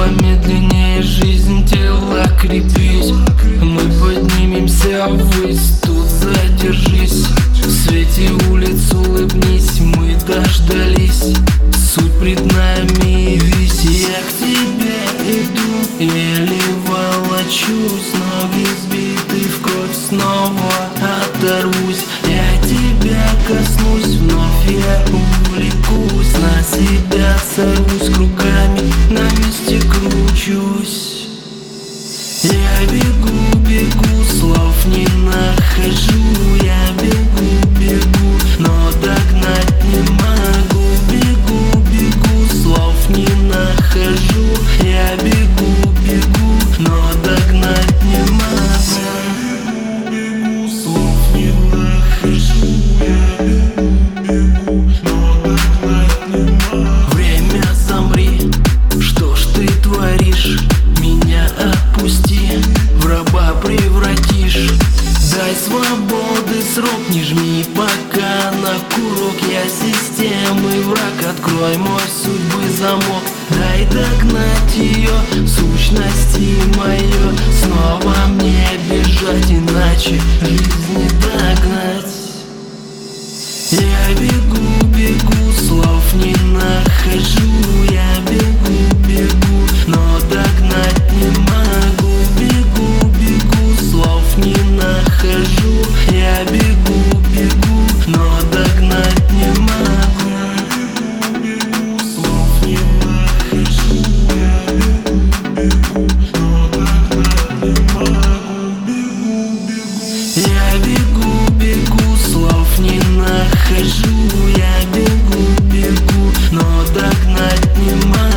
помедленнее жизнь тела крепись. Мы поднимемся ввысь, тут задержись. В свете улиц улыбнись, мы дождались. Суть пред нами вись, я к тебе иду, еле волочусь, ноги сбиты в кровь, снова оторвусь. Я тебя коснусь, вновь я увлекусь, на себя сорвусь, кругами на месте кручусь. Я бегу, бегу, слов не нахожу. Я бегу, бегу, но догнать не могу. Бегу, бегу, слов не нахожу. Я бегу, бегу, но догнать не могу. Бегу, слов не нахожу. Я бегу, бегу, но догнать не могу. Время, замри, что ж ты творишь? Меня отпусти, в раба превратишь. Дай свободы срок, не жми пока на курок. Я системы враг, открой мой судьбы замок. Дай догнать ее, сущности мое. Снова мне бежать, иначе жизнь не догнать. Я бегу, бегу, слов не нахожу. Я бегу, бегу, но догнать не могу. Бегу, бегу, слов не нахожу. Я бегу, бегу, но догнать не могу. Бегу, слов не нахожу. Я бегу, бегу, но догнать не могу. Бегу, бегу. Я бегу, бегу, слов не нахожу. Я бегу, бегу, но догнать не могу.